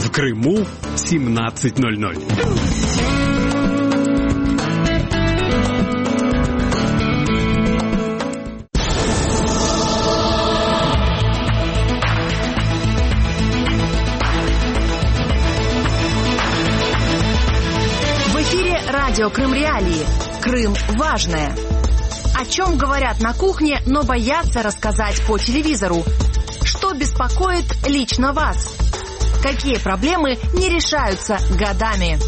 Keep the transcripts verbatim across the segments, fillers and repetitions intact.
В Крыму семнадцать ноль ноль. В эфире радио Крым Реалии. Крым важное. О чем говорят на кухне, но боятся рассказать по телевизору? Что беспокоит лично вас? Какие проблемы не решаются годами?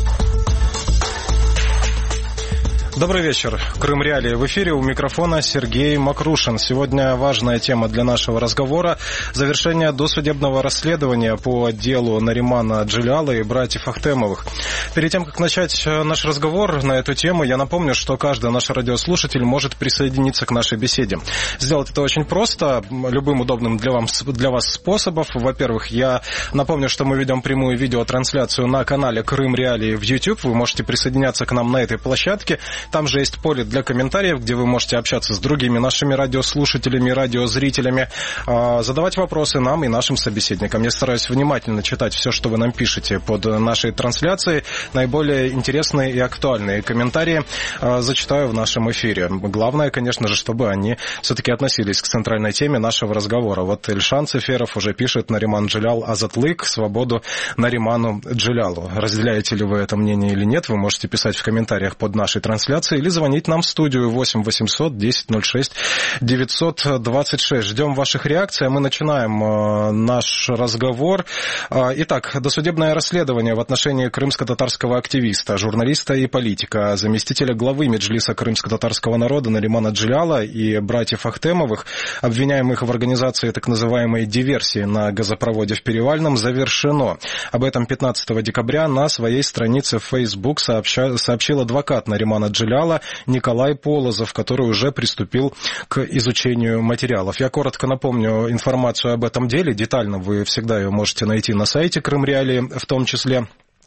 Добрый вечер. Крым Реалии в эфире. У микрофона Сергей Макрушин. Сегодня важная тема для нашего разговора – завершение досудебного расследования по делу Наримана Джиляла и братьев Ахтемовых. Перед тем, как начать наш разговор на эту тему, я напомню, что каждый наш радиослушатель может присоединиться к нашей беседе. Сделать это очень просто, любым удобным для, вам, для вас способом. Во-первых, я напомню, что мы ведем прямую видеотрансляцию на канале Крым Реалии в YouTube. Вы можете присоединяться к нам на этой площадке. Там же есть поле для комментариев, где вы можете общаться с другими нашими радиослушателями, радиозрителями, задавать вопросы нам и нашим собеседникам. Я стараюсь внимательно читать все, что вы нам пишете под нашей трансляцией. Наиболее интересные и актуальные комментарии зачитаю в нашем эфире. Главное, конечно же, чтобы они все-таки относились к центральной теме нашего разговора. Вот Эльшан Циферов уже пишет: Нариман Джилял азатлык, свободу Нариману Джилялу. Разделяете ли вы это мнение или нет, вы можете писать в комментариях под нашей трансляцией или звонить нам в студию восемь восемьсот десять ноль шесть девятьсот двадцать шесть. Ждем ваших реакций, а мы начинаем э, наш разговор. Э, итак, досудебное расследование в отношении крымско-татарского активиста, журналиста и политика, заместителя главы Меджлиса крымско-татарского народа Наримана Джиляла и братьев Ахтемовых, обвиняемых в организации так называемой диверсии на газопроводе в Перевальном, завершено. Об этом пятнадцатого декабря на своей странице в Facebook сообща, сообщил адвокат Наримана Джиляла Николай Полозов, который уже приступил к изучению материалов. Я коротко напомню информацию об этом деле. Детально вы всегда ее можете найти на сайте Крым Реалии в том числе.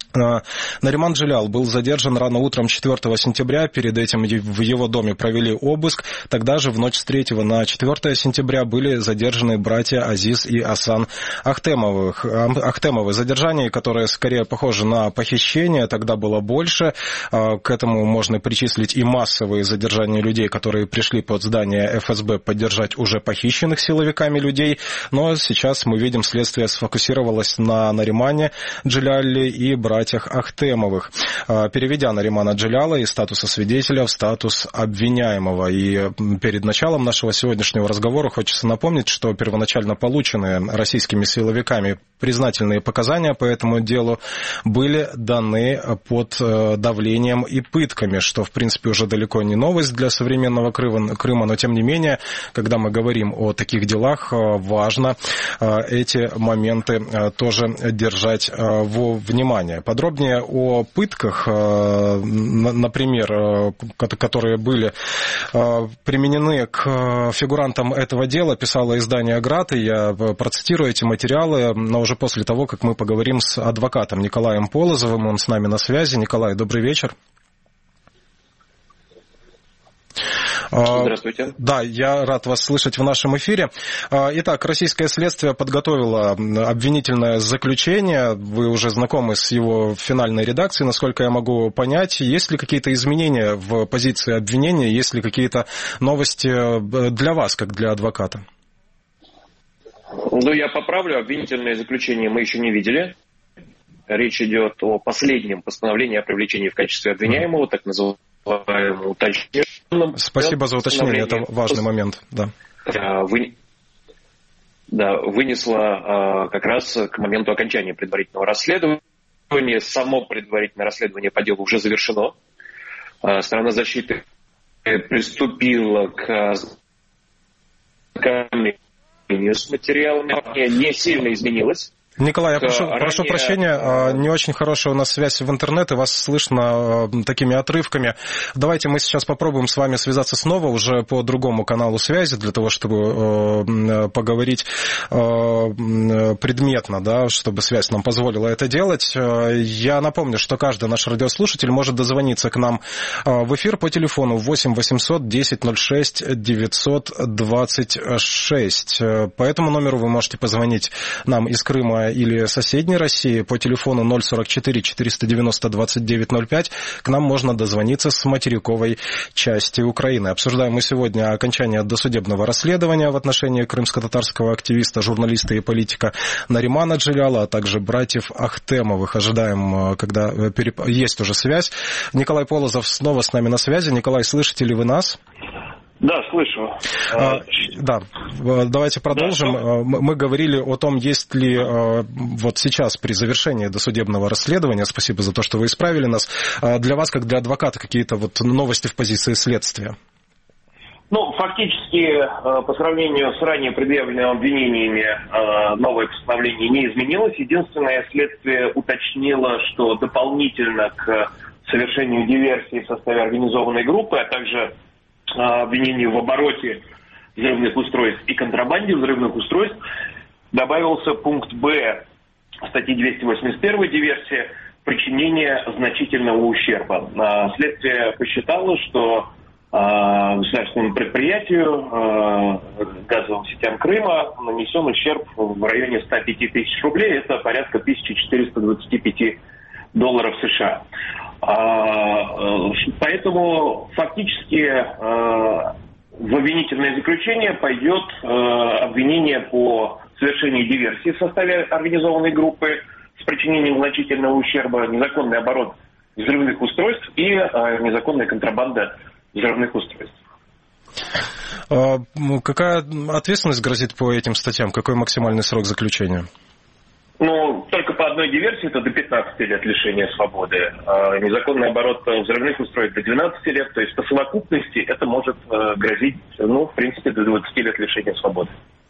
Нариман Джилял был задержан рано утром четвёртого сентября. Перед этим в его доме провели обыск. Тогда же в ночь с третьего на четвёртое сентября были задержаны братья Азиз и Асан Ахтемовых. Ахтемовы. Задержание, которое скорее похоже на похищение, тогда было больше. К этому можно причислить и массовые задержания людей, которые пришли под здание эф эс бэ поддержать уже похищенных силовиками людей. Но сейчас мы видим, следствие сфокусировалось на Наримане Джиляле и братьях Ахтемовых, переведя Наримана Джиляла из статуса свидетеля в статус обвиняемого. И перед началом нашего сегодняшнего разговора хочется напомнить, что первоначально полученные российскими силовиками признательные показания по этому делу были даны под давлением и пытками, что, в принципе, уже далеко не новость для современного Крыма, но, тем не менее, когда мы говорим о таких делах, важно эти моменты тоже держать во внимание. Подробнее о пытках, например, которые были применены к фигурантам этого дела, писало издание «Град», и я процитирую эти материалы, но уже после того, как мы поговорим с адвокатом Николаем Полозовым. Он с нами на связи. Николай, добрый вечер. Здравствуйте. Да, я рад вас слышать в нашем эфире. Итак, российское следствие подготовило обвинительное заключение. Вы уже знакомы с его финальной редакцией, насколько я могу понять. Есть ли какие-то изменения в позиции обвинения? Есть ли какие-то новости для вас, как для адвоката? Ну, я поправлю. Обвинительное заключение мы еще не видели. Речь идет о последнем постановлении о привлечении в качестве обвиняемого, так называемого уточненном. Спасибо за уточнение, это важный момент. Да. Вы... Да, вынесла как раз к моменту окончания предварительного расследования. Само предварительное расследование по делу уже завершено. Сторона защиты приступила к ознакомлению с материалами. Не сильно изменилось. Николай, я прошу, ранее... прошу прощения, не очень хорошая у нас связь в интернете, вас слышно такими отрывками. Давайте мы сейчас попробуем с вами связаться снова уже по другому каналу связи, для того, чтобы поговорить предметно, да, чтобы связь нам позволила это делать. Я напомню, что каждый наш радиослушатель может дозвониться к нам в эфир по телефону восемь восемьсот десять ноль шесть девятьсот двадцать шесть. По этому номеру вы можете позвонить нам из Крыма или соседней России по телефону ноль сорок четыре четыреста девяносто двадцать девять ноль пять к нам можно дозвониться с материковой части Украины. Обсуждаем мы сегодня окончание досудебного расследования в отношении крымско-татарского активиста, журналиста и политика Наримана Джеляла, а также братьев Ахтемовых. Ожидаем, когда переп... есть уже связь. Николай Полозов снова с нами на связи. Николай, слышите ли вы нас? Да, слышу. А, да, давайте продолжим. Да, Мы говорили о том, есть ли вот сейчас при завершении досудебного расследования, спасибо за то, что вы исправили нас, для вас, как для адвоката, какие-то вот новости в позиции следствия? Ну, фактически, по сравнению с ранее предъявленными обвинениями, новое постановление не изменилось. Единственное, следствие уточнило, что дополнительно к совершению диверсии в составе организованной группы, а также обвинению в обороте взрывных устройств и контрабанде взрывных устройств, добавился пункт Б статьи двести восемьдесят один диверсия причинение значительного ущерба. Следствие посчитало, что государственному предприятию, газовым сетям Крыма, нанесен ущерб в районе ста пяти тысяч рублей, это порядка тысяча четыреста двадцать пять долларов США. Поэтому фактически в обвинительное заключение пойдет обвинение по совершению диверсии в составе организованной группы с причинением значительного ущерба, незаконный оборот взрывных устройств и незаконная контрабанда взрывных устройств. Какая ответственность грозит по этим статьям? Какой максимальный срок заключения? Ну, только по одной диверсии это до пятнадцати лет лишения свободы. А незаконный оборот взрывных устройств до двенадцати лет. То есть по совокупности это может грозить, ну, в принципе, до двадцати лет лишения свободы.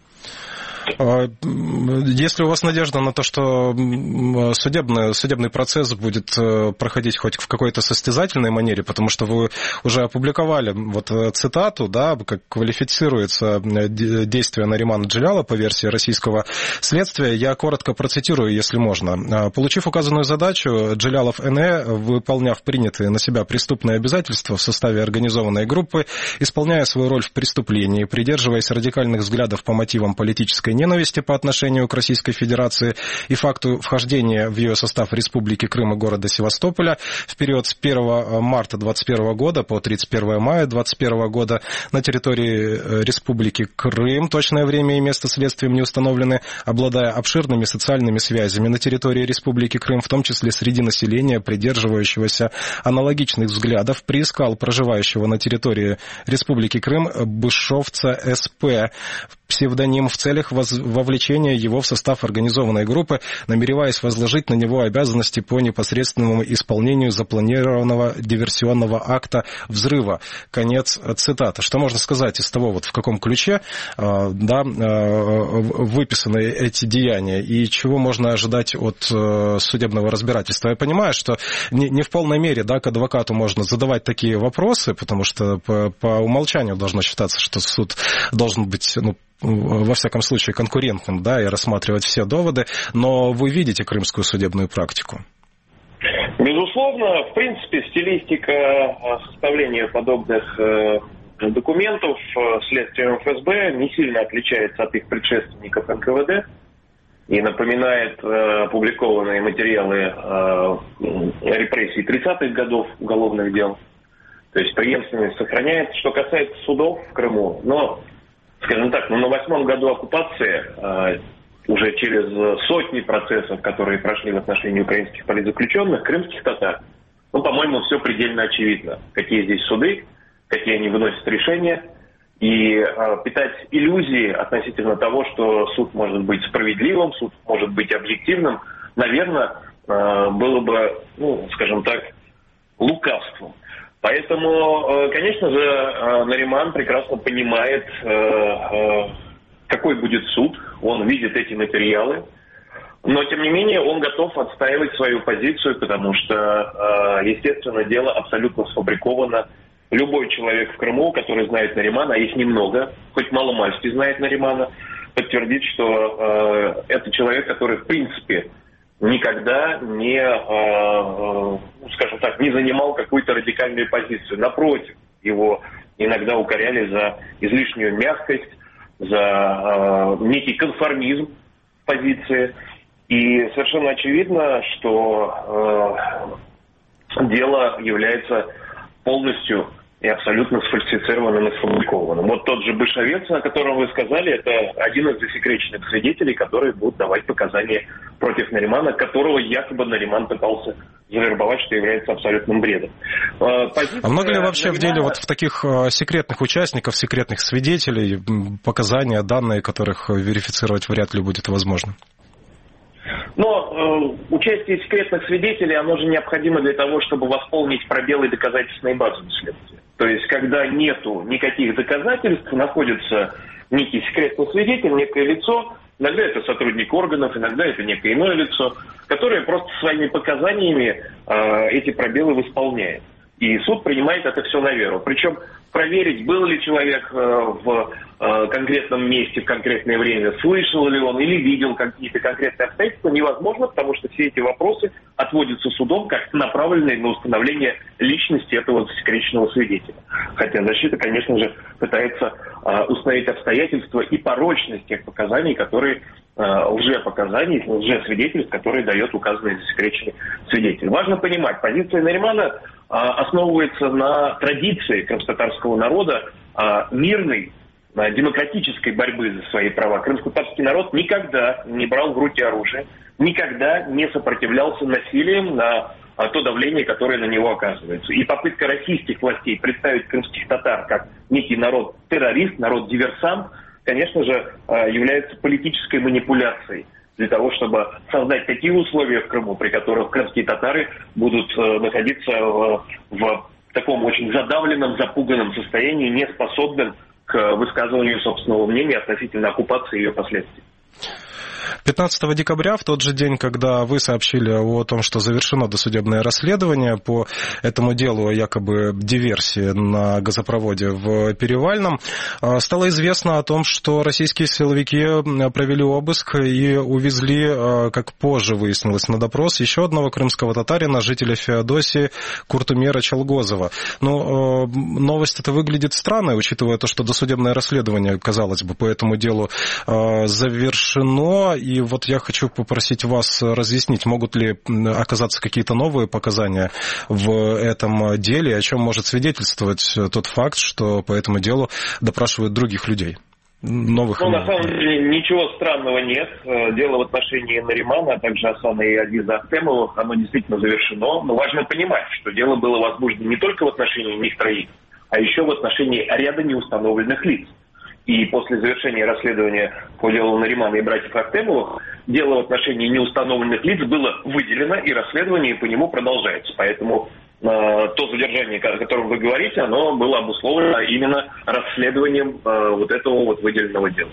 Есть ли у вас надежда на то, что судебный, судебный процесс будет проходить хоть в какой-то состязательной манере, потому что вы уже опубликовали вот цитату, да, как квалифицируется действие Наримана Джеляла по версии российского следствия. Я коротко процитирую, если можно. Получив указанную задачу, Джелялов эн э, выполняв принятые на себя преступные обязательства в составе организованной группы, исполняя свою роль в преступлении, придерживаясь радикальных взглядов по мотивам политической ненависти по отношению к Российской Федерации и факту вхождения в ее состав Республики Крым и города Севастополя в период с первого марта двадцать первого года по тридцать первого мая двадцать первого года на территории Республики Крым, точное время и место следствием не установлены, обладая обширными социальными связями на территории Республики Крым, в том числе среди населения, придерживающегося аналогичных взглядов, приискал проживающего на территории Республики Крым Бышовца эс пэ, псевдоним, в целях вовлечения его в состав организованной группы, намереваясь возложить на него обязанности по непосредственному исполнению запланированного диверсионного акта взрыва. Конец цитаты. Что можно сказать из того, вот в каком ключе да, выписаны эти деяния и чего можно ожидать от судебного разбирательства? Я понимаю, что не, не в полной мере да, к адвокату можно задавать такие вопросы, потому что по, по умолчанию должно считаться, что суд должен быть, ну, во всяком случае, конкурентным, да, и рассматривать все доводы, но вы видите крымскую судебную практику? Безусловно, в принципе, стилистика составления подобных документов следствием эф эс бэ не сильно отличается от их предшественников эн ка вэ дэ и напоминает опубликованные материалы репрессий тридцатых годов уголовных дел. То есть преемственность сохраняется. Что касается судов в Крыму, но скажем так, ну, на восьмом году оккупации, э, уже через сотни процессов, которые прошли в отношении украинских политзаключенных, крымских татар, ну, по-моему, все предельно очевидно. Какие здесь суды, какие они выносят решения. И э, питать иллюзии относительно того, что суд может быть справедливым, суд может быть объективным, наверное, э, было бы, ну, скажем так, лукавством. Поэтому, конечно же, Нариман прекрасно понимает, какой будет суд, он видит эти материалы, но, тем не менее, он готов отстаивать свою позицию, потому что, естественно, дело абсолютно сфабриковано. Любой человек в Крыму, который знает Наримана, а их немного, хоть маломальски знает Наримана, подтвердит, что это человек, который, в принципе, никогда не, э, э, скажем так, не занимал какую-то радикальную позицию. Напротив, его иногда укоряли за излишнюю мягкость, за э, некий конформизм позиции. И совершенно очевидно, что э, дело является полностью и абсолютно сфальсифицированным и сфабрикованным. Вот тот же Бышевец, о котором вы сказали, это один из засекреченных свидетелей, которые будут давать показания против Наримана, которого якобы Нариман пытался завербовать, что является абсолютным бредом. Позиция а много ли вообще Наримана... в деле вот в таких секретных участников, секретных свидетелей, показания, данные, которых верифицировать вряд ли будет возможно? Но э, участие секретных свидетелей, оно же необходимо для того, чтобы восполнить пробелы доказательственной базы следствия. То есть, когда нету никаких доказательств, находится некий секретный свидетель, некое лицо, иногда это сотрудник органов, иногда это некое иное лицо, которое просто своими показаниями э, эти пробелы восполняет. И суд принимает это все на веру. Причем проверить, был ли человек э, в э, конкретном месте в конкретное время, слышал ли он или видел какие-то конкретные обстоятельства, невозможно, потому что все эти вопросы отводятся судом как направленные на установление личности этого засекреченного свидетеля. Хотя защита, конечно же, пытается э, установить обстоятельства и порочность тех показаний, которые э, лжепоказаний, лжесвидетельств, которые дает указанный засекреченный свидетель. Важно понимать, позиция Наримана основывается на традиции крымско-татарского народа мирной, демократической борьбы за свои права. Крымско-татарский народ никогда не брал в руки оружие, никогда не сопротивлялся насилием на то давление, которое на него оказывается. И попытка российских властей представить крымских татар как некий народ-террорист, народ-диверсант, конечно же, является политической манипуляцией для того, чтобы создать такие условия в Крыму, при которых крымские татары будут э, находиться в, в таком очень задавленном, запуганном состоянии, не способным к высказыванию собственного мнения относительно оккупации и ее последствий. пятнадцатого декабря, в тот же день, когда вы сообщили о том, что завершено досудебное расследование по этому делу о якобы диверсии на газопроводе в Перевальном, стало известно о том, что российские силовики провели обыск и увезли, как позже выяснилось на допрос, еще одного крымского татарина, жителя Феодосии Куртумера Чалгозова. Но новость эта выглядит странной, учитывая то, что досудебное расследование, казалось бы, по этому делу завершено. И вот я хочу попросить вас разъяснить, могут ли оказаться какие-то новые показания в этом деле, о чем может свидетельствовать тот факт, что по этому делу допрашивают других людей. Новых ну, людей. На самом деле ничего странного нет. Дело в отношении Наримана, а также Асана и Азиза Ахтемовых, оно действительно завершено. Но важно понимать, что дело было возбуждено не только в отношении них троих, а еще в отношении ряда неустановленных лиц. И после завершения расследования по делу Наримана и братьев Ахтемовых дело в отношении неустановленных лиц было выделено, и расследование по нему продолжается. Поэтому э, то задержание, о котором вы говорите, оно было обусловлено именно расследованием э, вот этого вот выделенного дела.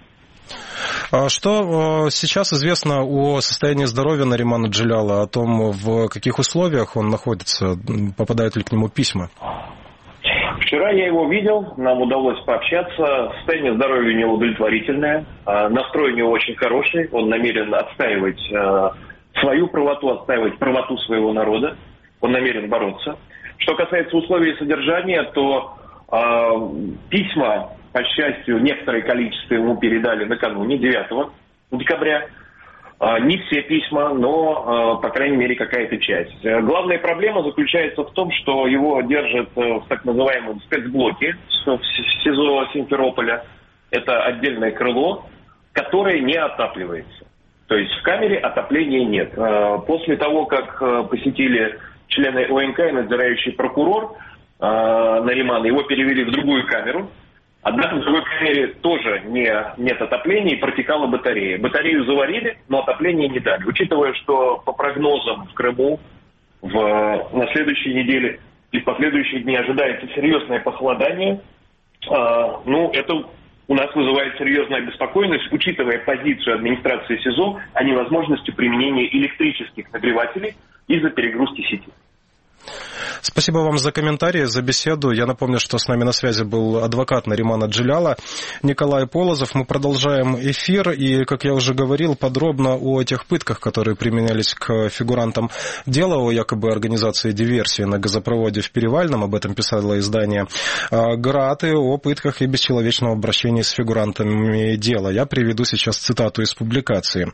Что сейчас известно о состоянии здоровья Наримана Джиляла, о том, в каких условиях он находится, попадают ли к нему письма? Вчера я его видел, нам удалось пообщаться. Состояние здоровья у него удовлетворительное, настрой у него очень хороший, он намерен отстаивать свою правоту, отстаивать правоту своего народа, он намерен бороться. Что касается условий содержания, то письма, по счастью, некоторое количество ему передали накануне, девятого декабря. Не все письма, но, по крайней мере, какая-то часть. Главная проблема заключается в том, что его держат в так называемом спецблоке в СИЗО Симферополя. Это отдельное крыло, которое не отапливается. То есть в камере отопления нет. После того, как посетили члены ОНК и надзирающий прокурор Наримана, его перевели в другую камеру. Однако в другой камере тоже не, нет отопления и протекала батарея. Батарею заварили, но отопление не дали. Учитывая, что по прогнозам в Крыму в, на следующей неделе и в последующие дни ожидается серьезное похолодание, э, ну, это у нас вызывает серьезную обеспокоенность, учитывая позицию администрации СИЗО о невозможности применения электрических нагревателей из-за перегрузки сети. Спасибо вам за комментарии, за беседу. Я напомню, что с нами на связи был адвокат Наримана Джиляла Николай Полозов. Мы продолжаем эфир, и, как я уже говорил, подробно о тех пытках, которые применялись к фигурантам дела о якобы организации диверсии на газопроводе в Перевальном. Об этом писало издание «Град», и о пытках и бесчеловечном обращении с фигурантами дела. Я приведу сейчас цитату из публикации.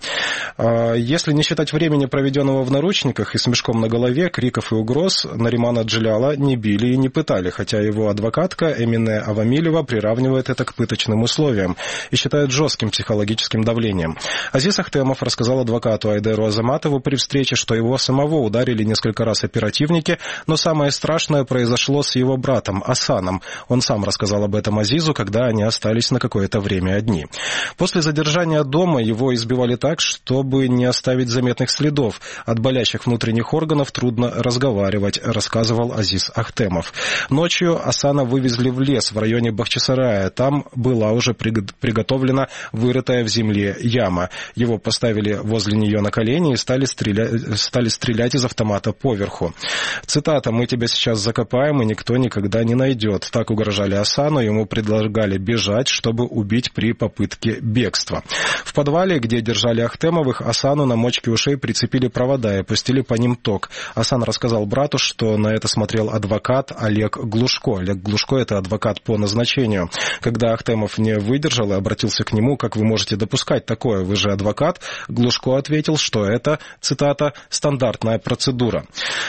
«Если не считать времени, проведенного в наручниках и с мешком на голове, криков и угроз, Наримана Джиляла не били и не пытали, хотя его адвокатка Эмине Авамилева приравнивает это к пыточным условиям и считает жестким психологическим давлением. Азиз Ахтемов рассказал адвокату Айдеру Азаматову при встрече, что его самого ударили несколько раз оперативники, но самое страшное произошло с его братом Асаном. Он сам рассказал об этом Азизу, когда они остались на какое-то время одни. После задержания дома его избивали так, чтобы не оставить заметных следов. От болящих внутренних органов трудно разговаривать, рассказывал Азиз Ахтемов. Ночью Асана вывезли в лес в районе Бахчисарая. Там была уже приготовлена вырытая в земле яма. Его поставили возле нее на колени и стали стрелять, стали стрелять из автомата поверху. Цитата: «Мы тебя сейчас закопаем, и никто никогда не найдет». Так угрожали Асану, ему предлагали бежать, чтобы убить при попытке бегства. В подвале, где держали Ахтемовых, Асану на мочке ушей прицепили провода и пустили по ним ток. Асан рассказал брату, что на это смотрел адвокат Олег Глушко. Олег Глушко – это адвокат по назначению. Когда Ахтемов не выдержал и обратился к нему: «Как вы можете допускать такое? Вы же адвокат?» Глушко ответил, что это, цитата, «стандартная процедура».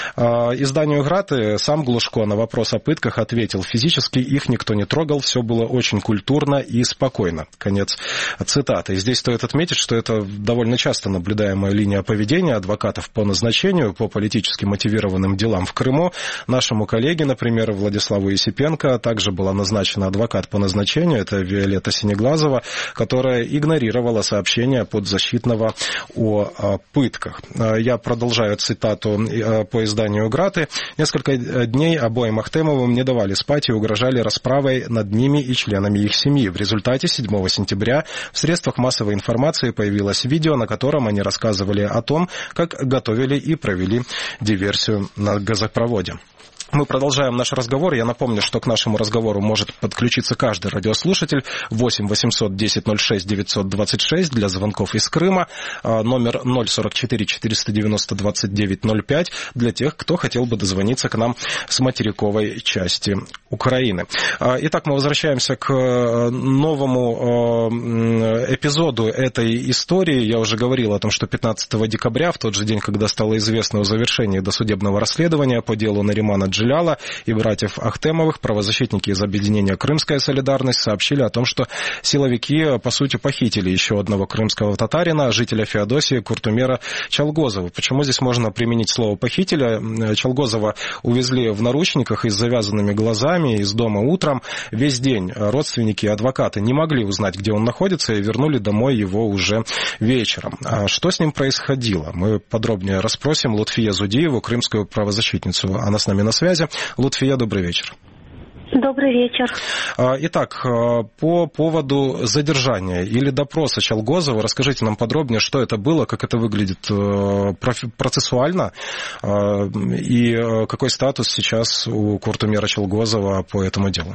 Изданию «Град» сам Глушко на вопрос о пытках ответил: «Физически их никто не трогал, все было очень культурно и спокойно». Конец цитаты. И здесь стоит отметить, что это довольно часто наблюдаемая линия поведения адвокатов по назначению по политически мотивированным делам в Крыму. Нашему коллеге, например, Владиславу Есипенко, также была назначена адвокат по назначению, это Виолетта Синеглазова, которая игнорировала сообщения подзащитного о пытках. Я продолжаю цитату по изданию «Град». Несколько дней обоим Ахтемовым не давали спать и угрожали расправой над ними и членами их семьи. В результате седьмого сентября в средствах массовой информации появилось видео, на котором они рассказывали о том, как готовили и провели диверсию на газопроводе. Мы продолжаем наш разговор. Я напомню, что к нашему разговору может подключиться каждый радиослушатель. восемь восемьсот десять ноль шесть девятьсот двадцать шесть для звонков из Крыма. Номер ноль сорок четыре четыреста девяносто двадцать девять ноль пять для тех, кто хотел бы дозвониться к нам с материковой части Украины. Итак, мы возвращаемся к новому эпизоду этой истории. Я уже говорил о том, что пятнадцатого декабря, в тот же день, когда стало известно о завершении досудебного расследования по делу Наримана Джиляла и братьев Ахтемовых, правозащитники из объединения «Крымская солидарность» сообщили о том, что силовики, по сути, похитили еще одного крымского татарина, жителя Феодосии Куртумера Чалгозова. Почему здесь можно применить слово «похитили»? Чалгозова увезли в наручниках и с завязанными глазами из дома утром. Весь день родственники и адвокаты не могли узнать, где он находится, и вернули домой его уже вечером. А что с ним происходило? Мы подробнее расспросим Лутфия Зудиеву, крымскую правозащитницу. Она с нами на связи. Лутфия, добрый вечер. Добрый вечер. Итак, по поводу задержания или допроса Чалгозова, расскажите нам подробнее, что это было, как это выглядит процессуально и какой статус сейчас у Куртумера Чалгозова по этому делу.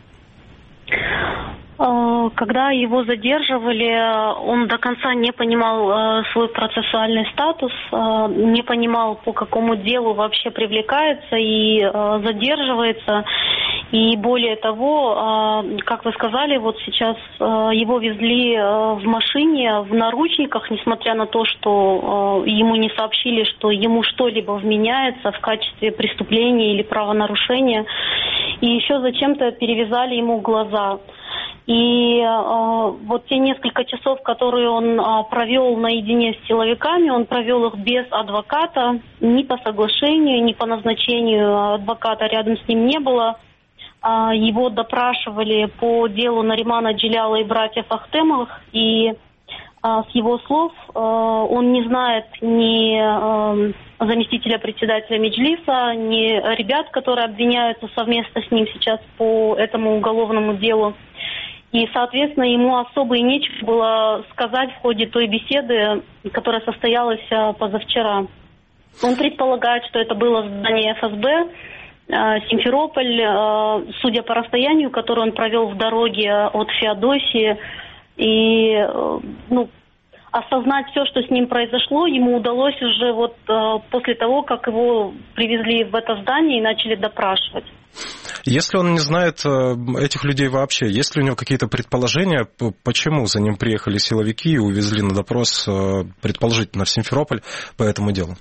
Когда его задерживали, он до конца не понимал свой процессуальный статус, не понимал, по какому делу вообще привлекается и задерживается. И более того, как вы сказали, вот сейчас его везли в машине, в наручниках, несмотря на то, что ему не сообщили, что ему что-либо вменяется в качестве преступления или правонарушения. И еще зачем-то перевязали ему глаза. И э, вот те несколько часов, которые он э, провел наедине с силовиками, он провел их без адвоката, ни по соглашению, ни по назначению адвоката рядом с ним не было. Э, его допрашивали по делу Наримана Джиляла и братьев Ахтемовых, и э, с его слов э, он не знает ни э, заместителя председателя Меджлиса, ни ребят, которые обвиняются совместно с ним сейчас по этому уголовному делу. И, соответственно, ему особо и нечего было сказать в ходе той беседы, которая состоялась позавчера. Он предполагает, что это было здание эф эс бэ, Симферополь, судя по расстоянию, которое он провел в дороге от Феодосии, и ну, осознать все, что с ним произошло, ему удалось уже вот после того, как его привезли в это здание и начали допрашивать. Если он не знает этих людей вообще, есть ли у него какие-то предположения, почему за ним приехали силовики и увезли на допрос, предположительно, в Симферополь по этому делу?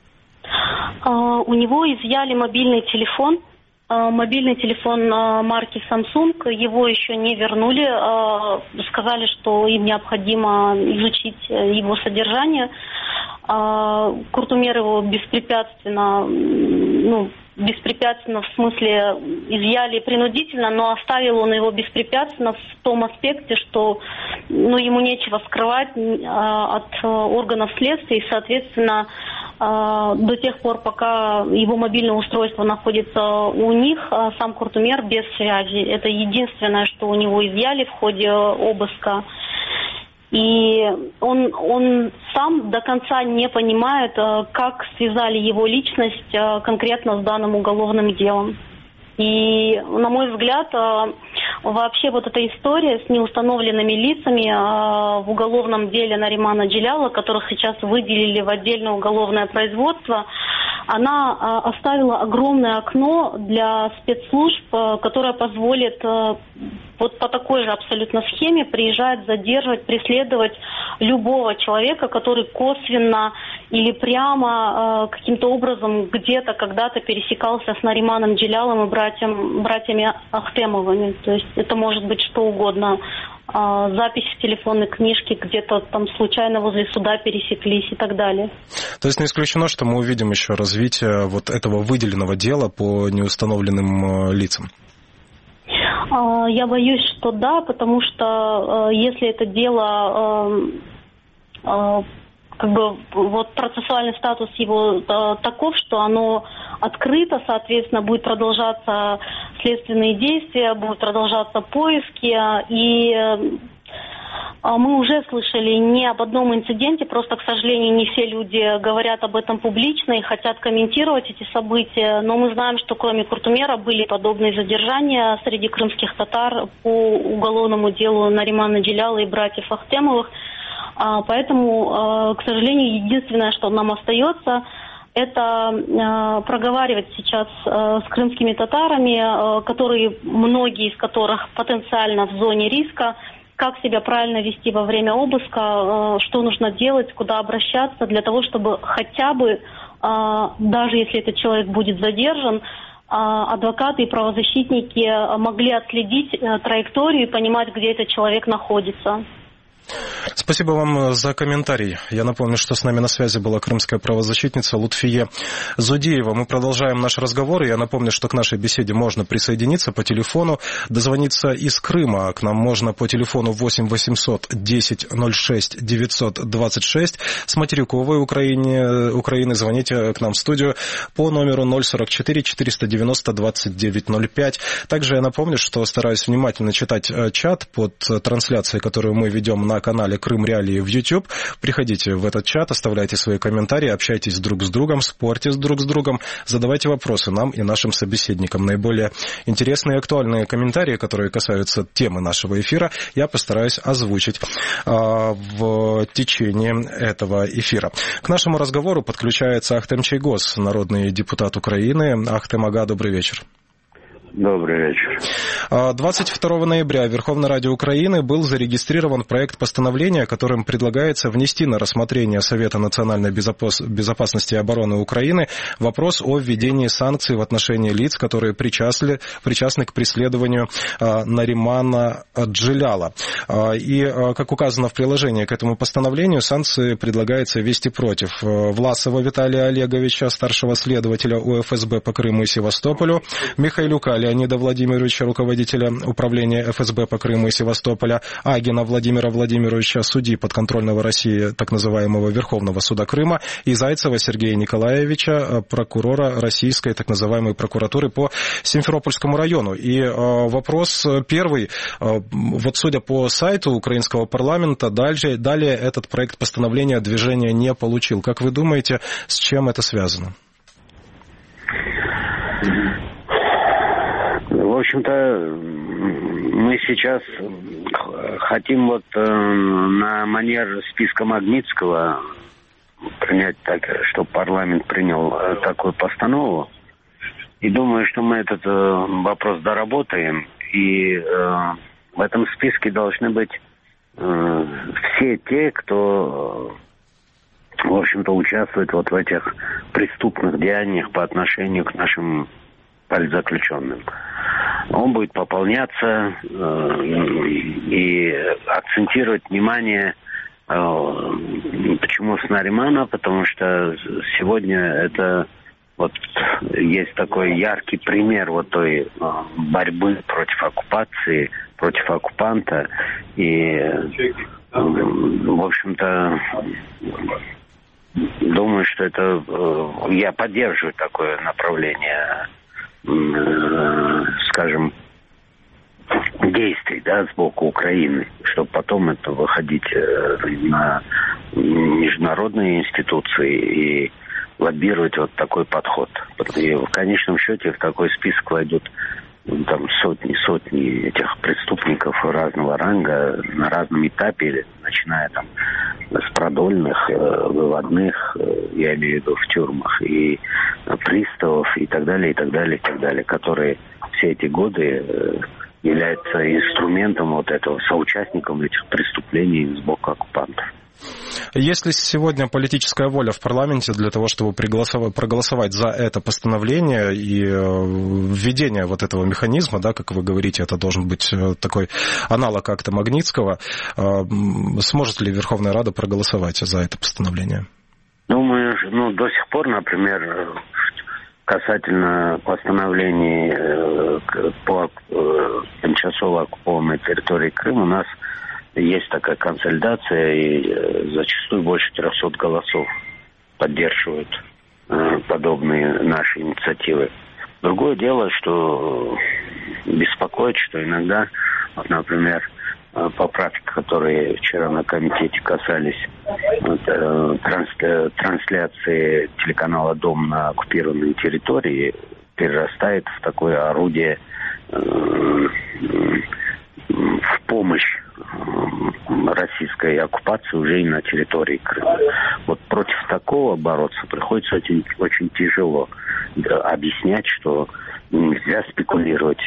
У него изъяли мобильный телефон, мобильный телефон марки Samsung, его еще не вернули, сказали, что им необходимо изучить его содержание. Куртумер его беспрепятственно, ну, беспрепятственно в смысле изъяли принудительно, но оставил он его беспрепятственно в том аспекте, что ну, ему нечего скрывать от органов следствия, и, соответственно, до тех пор, пока его мобильное устройство находится у них, сам Куртумер без связи. Это единственное, что у него изъяли в ходе обыска. И он, он сам до конца не понимает, как связали его личность конкретно с данным уголовным делом. И, на мой взгляд, вообще вот эта история с неустановленными лицами в уголовном деле Наримана Джиляла, которых сейчас выделили в отдельное уголовное производство, она оставила огромное окно для спецслужб, которое позволит вот по такой же абсолютно схеме приезжать, задерживать, преследовать любого человека, который косвенно или прямо каким-то образом где-то когда-то пересекался с Нариманом Джилялом и братьям, братьями Ахтемовыми. То есть это может быть что угодно. Запись в телефонной книжке, где-то там случайно возле суда пересеклись и так далее. То есть не исключено, что мы увидим еще развитие вот этого выделенного дела по неустановленным лицам? Я боюсь, что да, потому что если это дело, как бы вот процессуальный статус его таков, что оно открыто, соответственно, будет продолжаться следственные действия, будут продолжаться поиски, и мы уже слышали не об одном инциденте, просто, к сожалению, не все люди говорят об этом публично и хотят комментировать эти события, но мы знаем, что кроме Куртумера были подобные задержания среди крымских татар по уголовному делу Наримана Джиляла и братьев Ахтемовых, поэтому, к сожалению, единственное, что нам остается, это проговаривать сейчас с крымскими татарами, которые, многие из которых потенциально в зоне риска, как себя правильно вести во время обыска, что нужно делать, куда обращаться, для того, чтобы хотя бы, даже если этот человек будет задержан, адвокаты и правозащитники могли отследить траекторию и понимать, где этот человек находится. Спасибо вам за комментарий. Я напомню, что с нами на связи была крымская правозащитница Лутфие Зудеева. Мы продолжаем наш разговор. Я напомню, что к нашей беседе можно присоединиться по телефону, дозвониться из Крыма. К нам можно по телефону восемь восемьсот десять ноль шесть девятьсот двадцать шесть. С материковой Украины, Украины звоните к нам в студию по номеру ноль сорок четыре четыреста девяносто двадцать девять ноль пять. Также я напомню, что стараюсь внимательно читать чат под трансляцией, которую мы ведем на канале Крым Реалии в YouTube. Приходите в этот чат, оставляйте свои комментарии, общайтесь друг с другом, спорьте друг с другом, задавайте вопросы нам и нашим собеседникам. Наиболее интересные и актуальные комментарии, которые касаются темы нашего эфира, я постараюсь озвучить а, в течение этого эфира. К нашему разговору подключается Ахтем Чайгоз, народный депутат Украины. Ахтем ага, добрый вечер. Добрый вечер. двадцать второго ноября в Верховной Раде Украины был зарегистрирован проект постановления, которым предлагается внести на рассмотрение Совета национальной безопасности и обороны Украины вопрос о введении санкций в отношении лиц, которые причастны, причастны к преследованию Наримана Джиляла. И, как указано в приложении к этому постановлению, санкции предлагается ввести против Власова Виталия Олеговича, старшего следователя У эф эс бэ по Крыму и Севастополю, Михайлюка Леонида Владимировича, руководителя управления эф эс бэ по Крыму и Севастополя, Агина Владимира Владимировича, судьи подконтрольного России так называемого Верховного суда Крыма, и Зайцева Сергея Николаевича, прокурора российской так называемой прокуратуры по Симферопольскому району. И вопрос первый. Вот судя по сайту украинского парламента, дальше, далее этот проект постановления движения не получил. Как вы думаете, с чем это связано? В общем-то, мы сейчас хотим вот на манер списка Магнитского принять так, чтобы парламент принял такую постанову. И думаю, что мы этот вопрос доработаем. И в этом списке должны быть все те, кто, в общем-то, участвует вот в этих преступных деяниях по отношению к нашим политзаключенным. Он будет пополняться э, и акцентировать внимание, э, почему с Наримана, потому что сегодня это вот есть такой яркий пример вот той э, борьбы против оккупации, против оккупанта. И, э, в общем-то, думаю, что это э, я поддерживаю такое направление, скажем, действий, да, сбоку Украины, чтобы потом это выходить на международные институции и лоббировать вот такой подход. И в конечном счете в такой список войдут там сотни, сотни этих преступников разного ранга на разном этапе, начиная там с продольных, выводных, я имею в виду в тюрьмах, и приставов, и так далее, и так далее, и так далее, которые все эти годы являются инструментом вот этого, соучастником этих преступлений с боку оккупантов. Есть ли сегодня политическая воля в парламенте для того, чтобы проголосовать за это постановление и введение вот этого механизма, да, как вы говорите, это должен быть такой аналог акта Магнитского. Сможет ли Верховная Рада проголосовать за это постановление? Думаю, ну, до сих пор, например, касательно постановлений по тимчасово оккупованной территории Крыма, у нас есть такая консолидация, и зачастую больше трехсот голосов поддерживают э, подобные наши инициативы. Другое дело, что беспокоит, что иногда, вот, например, поправки, которые вчера на комитете касались вот, э, транс, трансляции телеканала «Дом» на оккупированной территории, перерастает в такое орудие э, в помощь российской оккупации уже и на территории Крыма. Вот против такого бороться приходится очень, очень тяжело. Объяснять, что нельзя спекулировать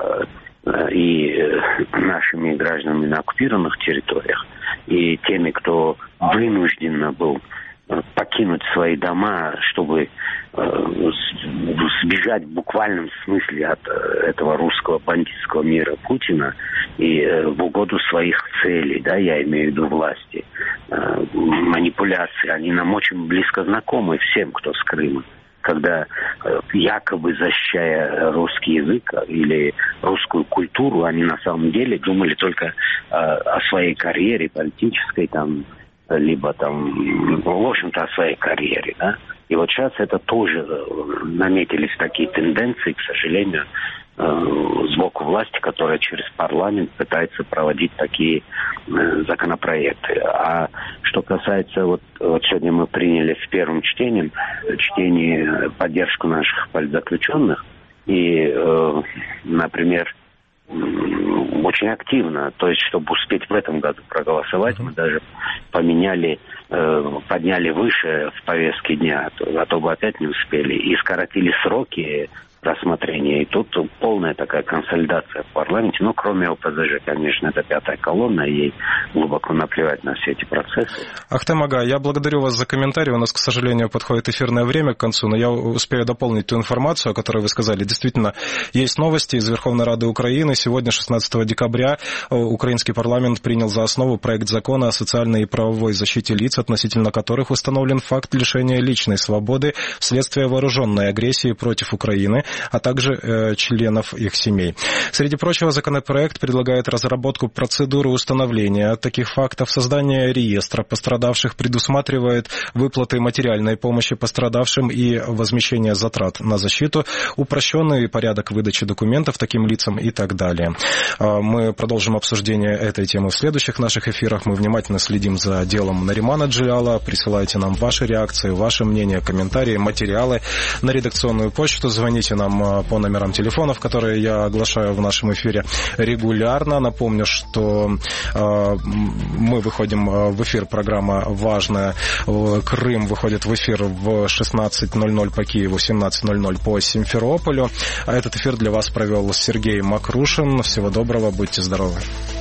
и нашими гражданами на оккупированных территориях, и теми, кто вынужденно был покинуть свои дома, чтобы э, сбежать в буквальном смысле от э, этого русского бандитского мира Путина и э, в угоду своих целей, да, я имею в виду власти, э, манипуляции, они нам очень близко знакомы всем, кто с Крыма. Когда э, якобы защищая русский язык или русскую культуру, они на самом деле думали только э, о своей карьере политической, там, либо там, в общем-то, о своей карьере, да. И вот сейчас это тоже наметились такие тенденции, к сожалению, сбоку власти, которая через парламент пытается проводить такие законопроекты. А что касается, вот, вот сегодня мы приняли в первом чтении, чтении поддержку наших политзаключенных, и, например, очень активно, то есть, чтобы успеть в этом году проголосовать, мы даже поменяли, э, подняли выше в повестке дня, а то бы опять не успели, и скоротили сроки рассмотрения. И тут полная такая консолидация в парламенте. Ну, кроме о пэ зэ жэ, конечно, это пятая колонна, и ей глубоко наплевать на все эти процессы. Ахтем Ага, я благодарю вас за комментарий. У нас, к сожалению, подходит эфирное время к концу, но я успею дополнить ту информацию, о которой вы сказали. Действительно, есть новости из Верховной Рады Украины. Сегодня, шестнадцатого декабря, украинский парламент принял за основу проект закона о социальной и правовой защите лиц, относительно которых установлен факт лишения личной свободы вследствие вооруженной агрессии против Украины. а также э, членов их семей. Среди прочего, законопроект предлагает разработку процедуры установления таких фактов, создание реестра пострадавших, предусматривает выплаты материальной помощи пострадавшим и возмещение затрат на защиту, упрощенный порядок выдачи документов таким лицам и так далее. Мы продолжим обсуждение этой темы в следующих наших эфирах. Мы внимательно следим за делом Наримана Джелала. Присылайте нам ваши реакции, ваши мнения, комментарии, материалы на редакционную почту. Звоните нам по номерам телефонов, которые я оглашаю в нашем эфире регулярно. Напомню, что э, мы выходим в эфир, программа «Важная». Крым выходит в эфир в шестнадцать ноль ноль по Киеву, семнадцать ноль ноль по Симферополю. А этот эфир для вас провел Сергей Макрушин. Всего доброго, будьте здоровы.